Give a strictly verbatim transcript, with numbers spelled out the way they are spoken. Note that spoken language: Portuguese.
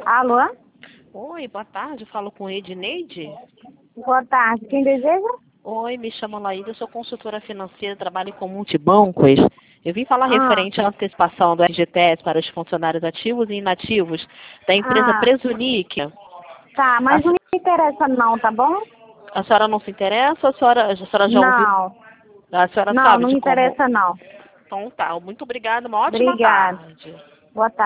Alô? Oi, boa tarde. Eu falo com Edneide. Boa tarde. Quem deseja? Oi, me chamo Laída, sou consultora financeira, trabalho com multibancos. Eu vim falar Ah, referente à antecipação do F G T S para os funcionários ativos e inativos da empresa ah, Presunic. tá, A, mas não se- me interessa não, tá bom? a senhora não se interessa? A senhora, a senhora já ouviu? Não, A senhora não, sabe não de me como? interessa não. Então tá, muito obrigada, uma ótima Obrigada. tarde. Boa tarde.